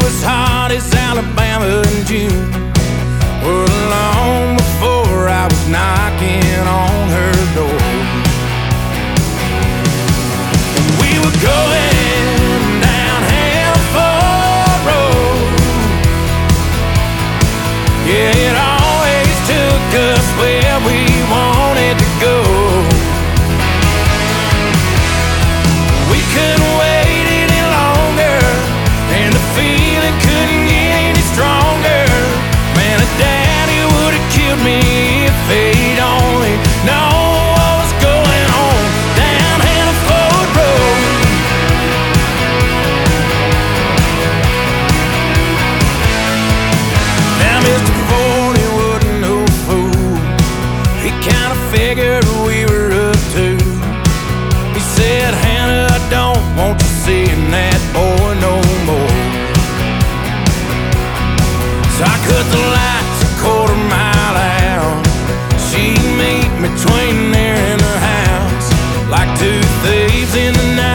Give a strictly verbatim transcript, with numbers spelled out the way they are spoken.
was hot as Alabama in June. Well, long before I was knocking on her door, and we were going down Hanford Road. Yeah, it always took us where we wanted to go. We couldn't wait any longer, and the feeling couldn't get any stronger. Man, a daddy would've killed me if he'd only known what was going on down Hanford Road. Now Mister Forty wasn't no fool. He kinda figured we were up to. He said, Hannah, I don't want you seeing that boy no more. So I cut the lights a quarter mile out. She'd meet me between there and the house, like two thieves in the night.